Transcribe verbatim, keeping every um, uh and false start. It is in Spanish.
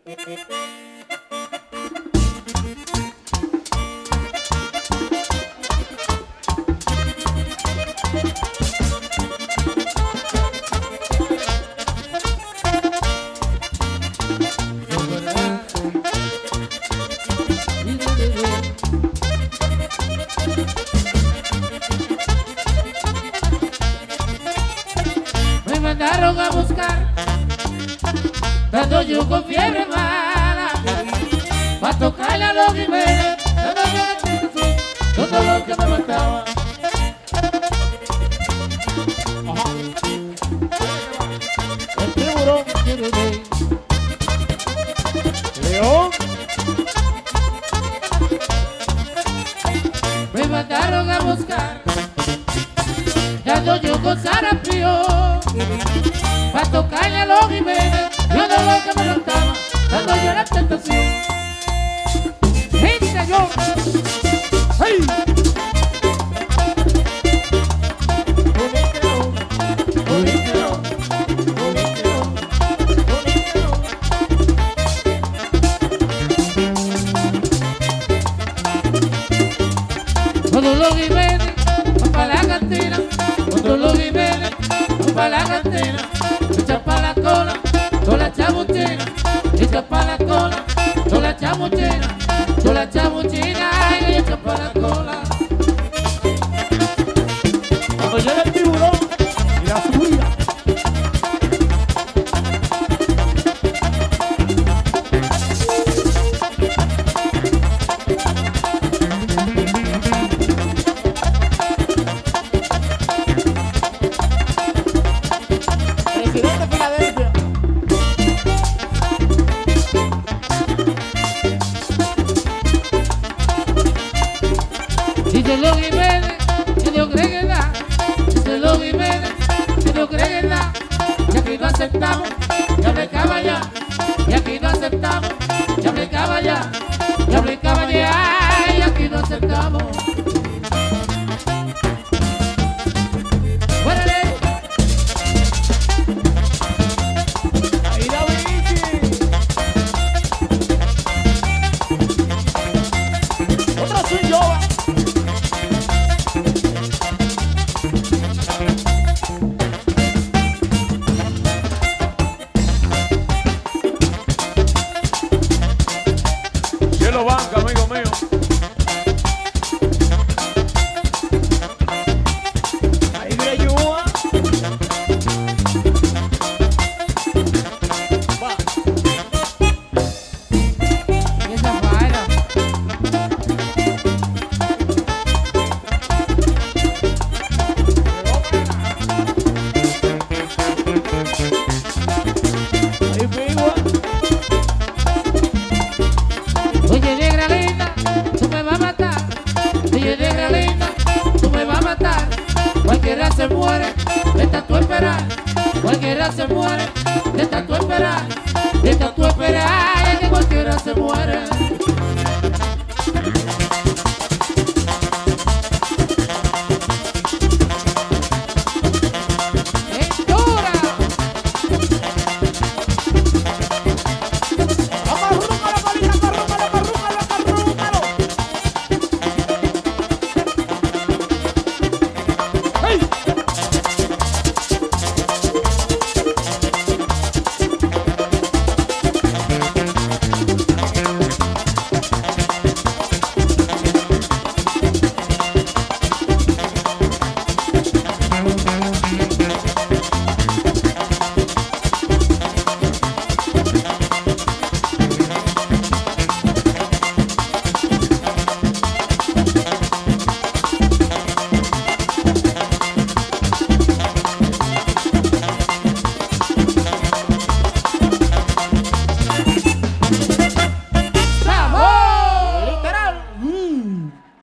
Me mandaron a buscar, dando yo con fiebre mala, pa' tocarle a los Jiménez, todo lo que me faltaba. El tiburón quiere ver. León. Me mandaron a buscar, dando yo con Sarapío, pa' tocarle a los Jiménez, yo no lo que me faltaba, dando yo la tentación. ¡Gente yo! ¡Ay! Cuando los Jiménez van pa' la cantina, cuando los Jiménez van pa' la cantina, echan pa' la cola, toda la chamuchina, echan pa' la cola, toda la chamuchina, toda la chamuchina, y echan pa' la cola. Cuando llega el tiburón y la subida. Presidente de Filadelfia. Dice los Jiménez que no creen en nada, dice los Jiménez que no creen en nada, y aquí no aceptamos, ya aplicaba ya, y aquí no aceptamos, ya aplicaba ya, ya aplicaba ya, y aquí no aceptamos. ¡Fuérale! Ahí la Vinci. Otro swing yoga. Cielo banca, amigo mío. Ahí viene Yua. Va. Y esa vaina. Ahí Pigua. Oye, negra linda, tú me vas a matar. Oye, negra linda, tú me vas a matar. Cualquiera se muere de tanto esperar. Cualquiera se muere de tanto esperar. De tanto esperar, que cualquiera se muere.